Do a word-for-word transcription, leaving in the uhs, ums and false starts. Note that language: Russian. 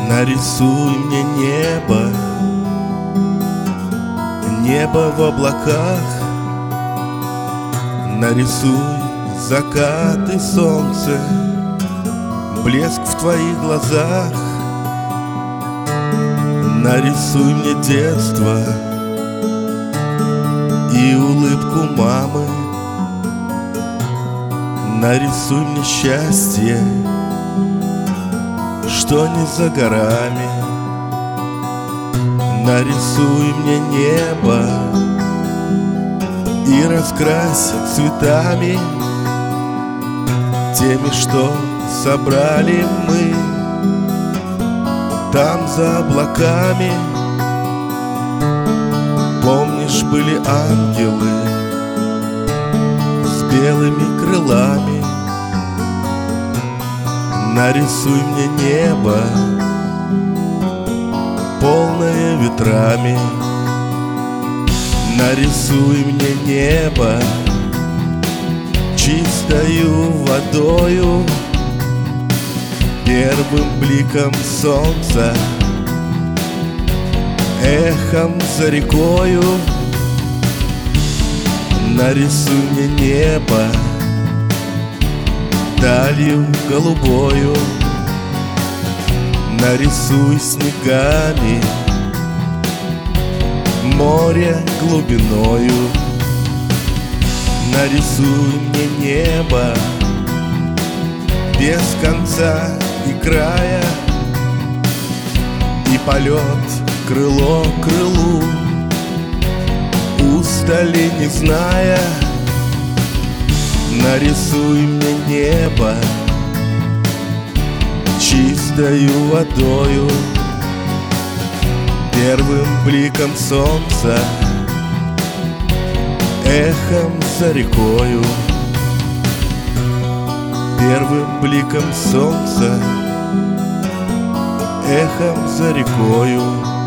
Нарисуй мне небо, небо в облаках. Нарисуй закат и солнце, блеск в твоих глазах. Нарисуй мне детство и улыбку мамы. Нарисуй мне счастье, что не за горами. Нарисуй мне небо и раскрась цветами, теми, что собрали мы там за облаками. Помнишь, были ангелы с белыми крылами. Нарисуй мне небо, полное ветрами. Нарисуй мне небо чистою водою, первым бликом солнца, эхом за рекою. Нарисуй мне небо далью голубою. Нарисуй снегами море глубиною. Нарисуй мне небо без конца и края, и полет крыло к крылу, устали не зная. Нарисуй мне небо чистою водою, первым бликом солнца, эхом за рекою. Первым бликом солнца, эхом за рекою.